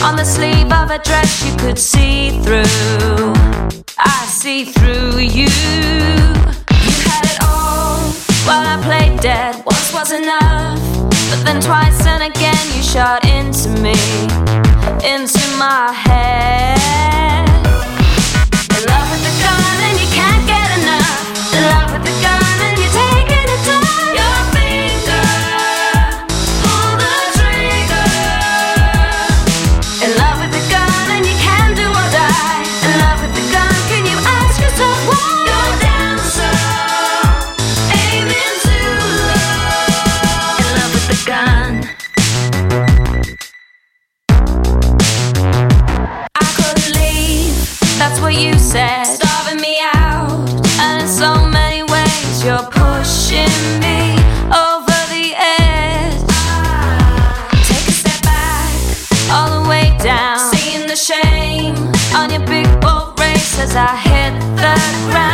on the sleeve of a dress you could see through. I see through you. You had it all while I played dead. Once was enough, but then twice and again you shot into me, into my head. In love with the gun and you can't get enough. In love with the gun and you're taking it to your finger. Pull the trigger. In love with the gun and you can do or die. In love with the gun, can you ask yourself why? You're down so, aiming too low. In love with the gun. I couldn't leave, that's what you said, starving me out. And in so many ways you're pushing me over the edge. Take a step back, all the way down, seeing the shame on your big bold race as I hit the ground.